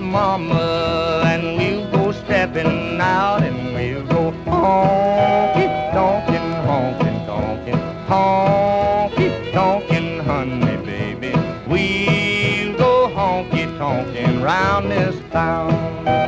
mama, and we'll go stepping out, and we'll go honky tonkin', honkin' tonkin', honky tonkin', honey baby. We'll go honky tonkin' round this town.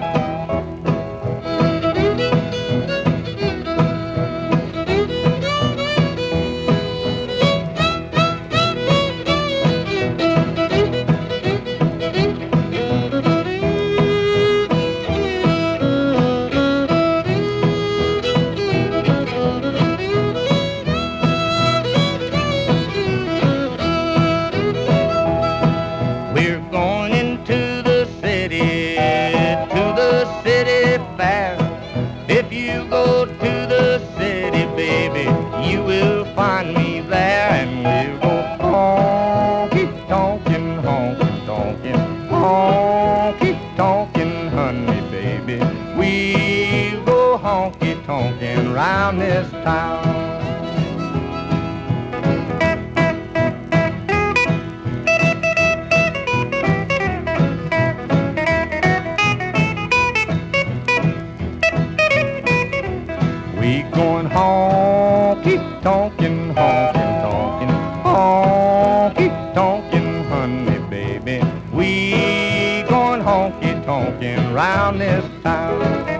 We're going into the city fair. If you go to the city, baby, you will find me there, and we'll go honky tonkin', honky tonkin', honky tonkin', honey baby. We'll go honky tonkin' round this town. We going honky tonkin', honky tonkin', honky tonkin', honey baby. We going honky tonkin' round this town.